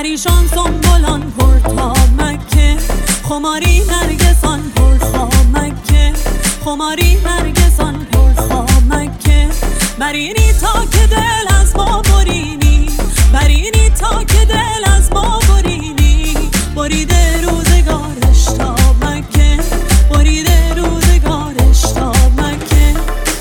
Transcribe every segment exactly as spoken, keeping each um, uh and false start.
پریشان سنبولان پرتا مکه خماری نرگسان پرخا مکه خماری نرگسان پرخا مکه برینی تا که دل از ما برینی برینی تا که دل از ما برینی بریده روزگارش تا مکه بریده روزگارش تا مکه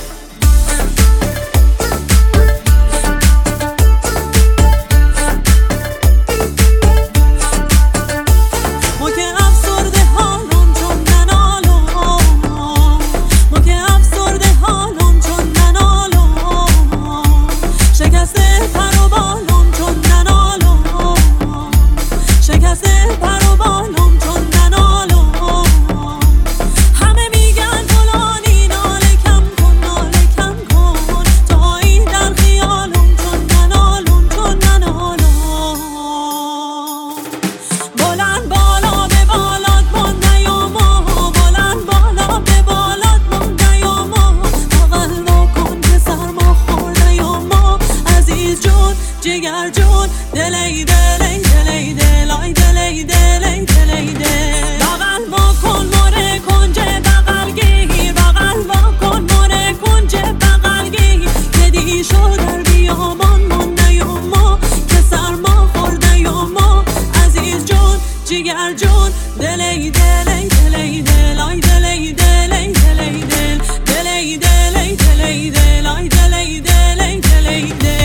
ما که افسرده حالم چون ننالم ما که افسرده حالم چون ننالم شکسته پر و بالم چون ننالم شکسته پر و بالم چون ننالم همه میگن فلانی ناله کم کن ناله کم کن تا این در خیالم چون ننالم چون ننالم بلند بالا به بالات من نیاما بلند بالا به بالات من نیاما بغل کن که سرما خور نیاما عزیز جون جگر جون دلی دلی دلی دلای دلی دلی دلی دل بغل با کن مره کنجه بغل گیر بغل با کن مره کنجه بغل گیر که دی شو در بیامان من نیاما که سرما خور نیاما عزیز جون جگر جون دلی دلی دلی دلای دلی دلی دلی دل دلی دلی دلی دلای دلی دلی دلی دل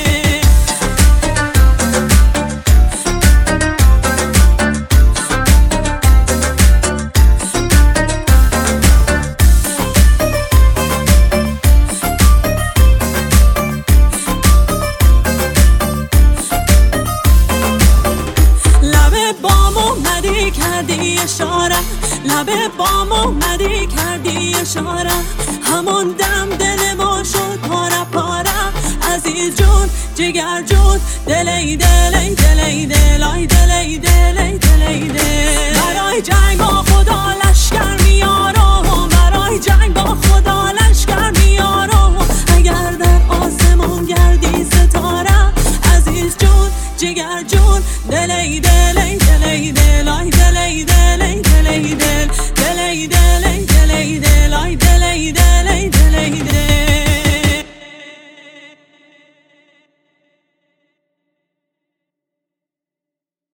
لب بام اومدی کردی اشاره لب بام اومدی کردی اشاره همون دم دل ما شد پاره پاره عزیز جون جگر جون دلی دلی دلی دلای دلی دلی دلی دل برای جنگ با خدا لشکر میارم برای جنگ با خدا لشکر میارم اگر در آسمون گردی ستاره عزیز جون جگر جون دلی دلی دلی دلای